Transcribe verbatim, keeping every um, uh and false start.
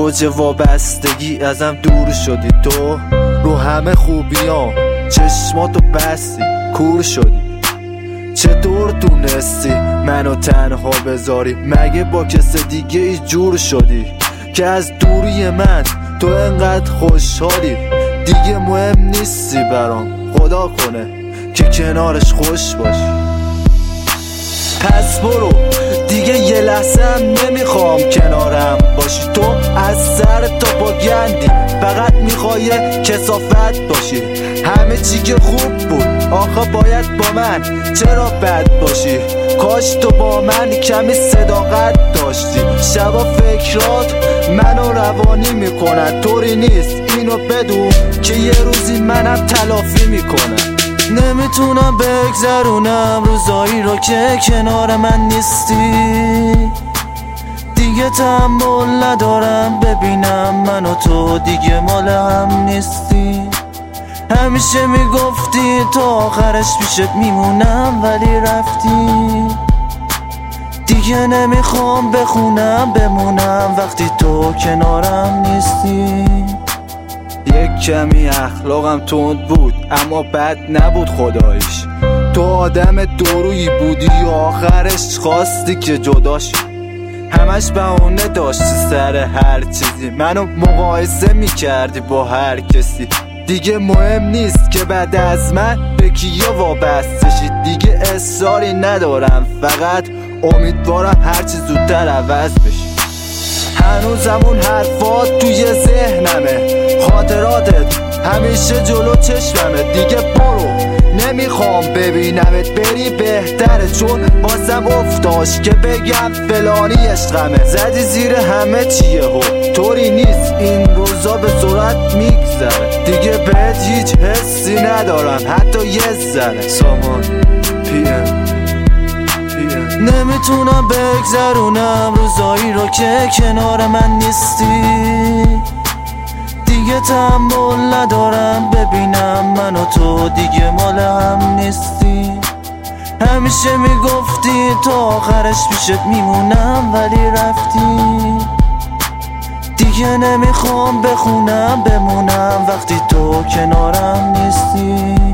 اوج وابستگی ازم دور شدی، تو رو همه خوبیام چشماتو بستی کور شدی. چطور تونستی منو تنها بذاری؟ مگه با کس دیگه ای جور شدی که از دوری من تو انقدر خوشحالی؟ دیگه مهم نیستی برام، خدا کنه که کنارش خوش باشی. پس برو دیگه یه لحظه هم نمیخوام کنارم باشی. تو از سر تا پا گندی، فقط میخوای کثافت باشی. همه چی که خوب بود آخه باید با من چرا بد باشی؟ کاش تو با من کمی صداقت داشتی. شبا فکرات منو روانی میکنن، طوری نیست اینو بدون که یه روزی منم تلافی میکنم. نمیتونم بگذرونم روزایی رو که کنار من نیستی. دیگه تحمل ندارم ببینم من و تو دیگه مال هم نیستی. همیشه میگفتی تا آخرش پیشت میمونم ولی رفتی. دیگه نمیخوام بخونم بمونم وقتی تو کنارم نیستی. یک کمی اخلاقم تند بود اما بد نبود خداییش. تو آدم دورویی بودی و آخرش خواستی که جداشی. همش بهونه داشتی سر هر چیزی، منو مقایسه میکردی با هر کسی. دیگه مهم نیست که بعد از من به کیا وابسته شی. دیگه اصراری ندارم، فقط امیدوارم هرچی زودتر عوض بشی. هنوزم اون حرفات توی ذهنمه، خاطراتت همیشه جلو چشممه. دیگه برو نمیخوام ببینمت بری بهتره، چون بازم افتاش که بگم فلانی عشقمه. زدی زیر همه چیه هو، طوری نیست این روزا به سرعت میگذره. دیگه بهت هیچ حسی ندارم حتی یه ذره. سامان پی ام نمیتونم بگذرونم روزایی رو که کنار من نیستی. دیگه تحمل ندارم ببینم من و تو دیگه مال هم نیستی. همیشه میگفتی تا آخرش پیشت میمونم ولی رفتی. دیگه نمیخوام بخونم بمونم وقتی تو کنارم نیستی.